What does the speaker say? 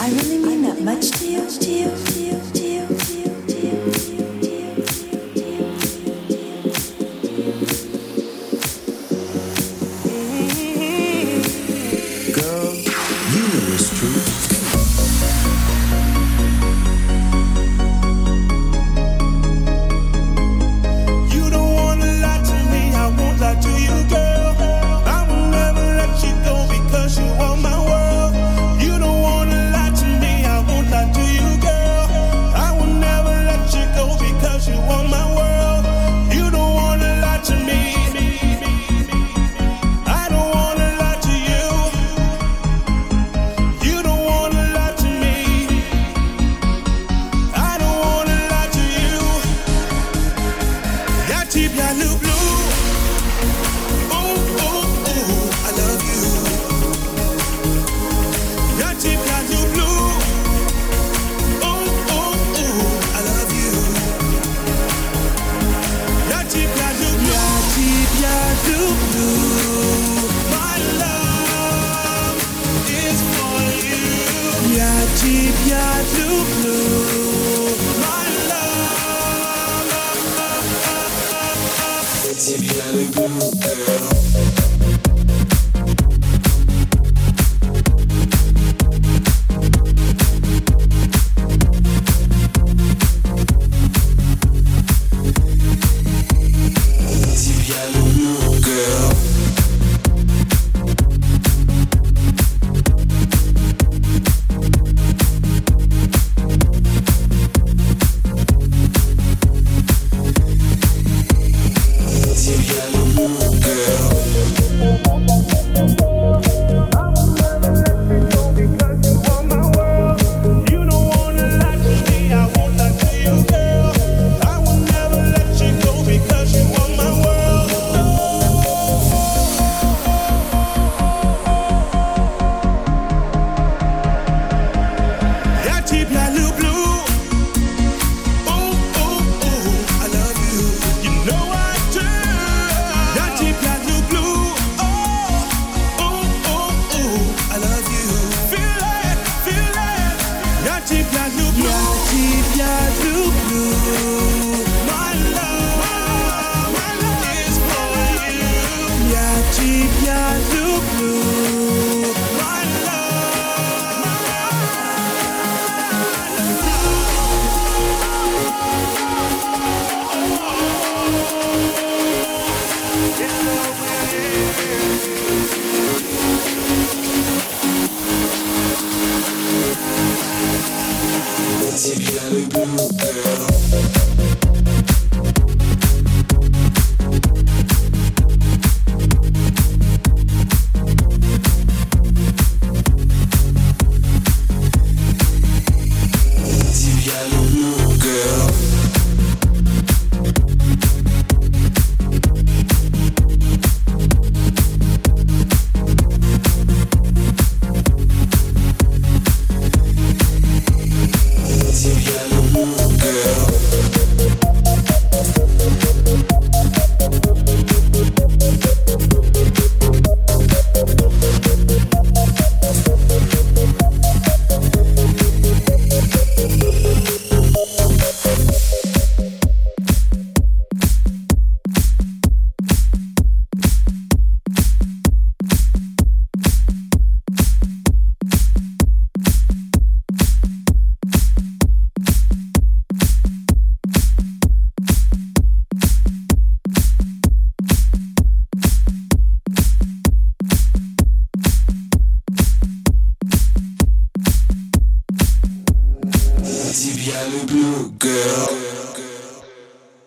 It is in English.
I really mean that much to you, to you, to you, to you, to you, to you, to you, to you, Girl, you know it's true. You don't wanna lie to me, I won't lie to you, girl. I will never let you go because you are my world. You don't wanna lie to me, I won't lie to you, girl. I will never let you go because you are my world. You don't wanna lie to me. I don't wanna lie to you. You don't wanna lie to me. I don't wanna lie to you. Ya tip ya look blue. Ooh, ooh, ooh, I love you. Ya tip ya look blue. Ooh, ooh, ooh, I love you. Ya tip ya look blue. Ya tip ya look blue. My love is for you. Ya tip ya look blue. My love. Tip ya look blue, girl. Tip ya look blue, girl. Tip ya look blue, girl. You don't wanna lie to me, I won't lie to you, girl. I will never let you go because you are my world. Ya tip ya look blue. Ooh, ooh, ooh, I love you. You know I do. Ya tip ya look blue. Oh, ooh, ooh, ooh, I love you. Feel it, feel it. Ya tip ya look blue. Ya tip ya look blue. My love is for you. Ya tip ya look blue. My love, my Tip ya look blue, girl.